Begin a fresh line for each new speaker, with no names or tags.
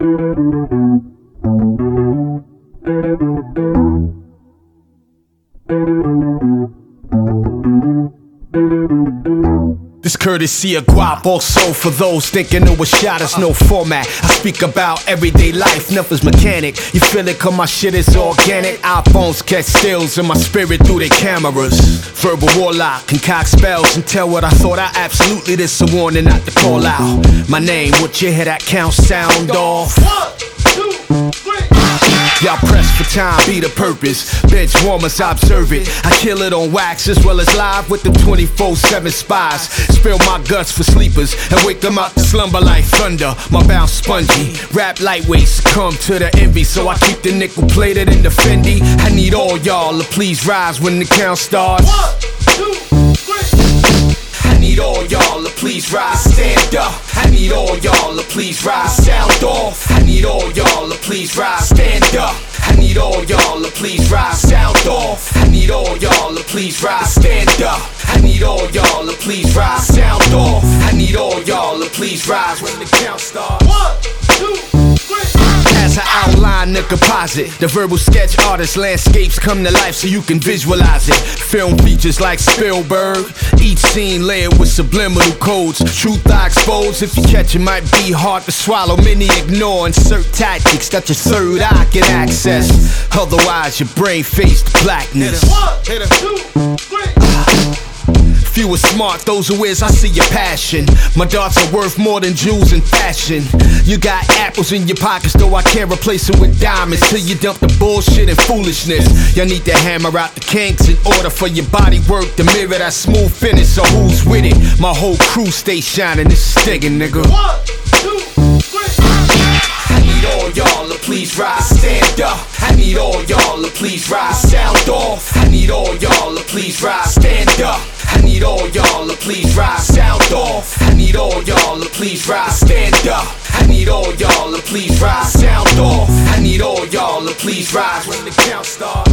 This courtesy of Guap, also for those thinking it was shot, it's no format. I speak about everyday life, nothing's mechanic. You feel it cause my shit is organic. iPhones catch stills in my spirit through their cameras. Verbal warlock, concoct spells and tell what I thought. I absolutely this a warning not to call out my name. What you hear that count sound off? 1, 2, 3. Y'all press for time, be the purpose. Bench warmers, observe it. I kill it on wax as well as live with them 24/7 spies. Spill my guts for sleepers and wake them out to slumber like thunder. My bounce spongy, rap lightweights come to the envy, so I keep the nickel plated in the Fendi. I need all y'all to please rise when the count starts. 1, 2, 3. I need all y'all to please rise, stand up. I need all y'all to please rise, sound off. I need all y'all to please rise, stand up. I need all y'all to please rise, sound off. I need all y'all to please rise, stand up. I need all y'all to please rise, sound off. I need all y'all to please rise when the count starts. 1, 2, 3. As I outline the composite, the verbal sketch artist landscapes come to life so you can visualize it. Film features like Spielberg, each scene layered with subliminal codes. Truth I expose, if you catch it might be hard to swallow. Many ignore insert tactics that your third eye can access. Otherwise your brain faced blackness. 1, 2, 3. Few are smart, those who is, I see your passion. My darts are worth more than jewels in fashion. You got apples in your pockets, though I can't replace it with diamonds. Till you dump the bullshit and foolishness. Y'all need to hammer out the kinks in order for your body work to mirror that smooth finish. So who's with it? My whole crew stay shining, this is digging, nigga. 1, 2, 3. I need all y'all to please rise, stand up. I need all y'all to please rise, sound off. I need all y'all to please rise, stand up. I need all y'all to please rise, sound off. I need all y'all to please rise, stand up. I need all y'all to please rise, sound off. I need all y'all to please rise when the count starts.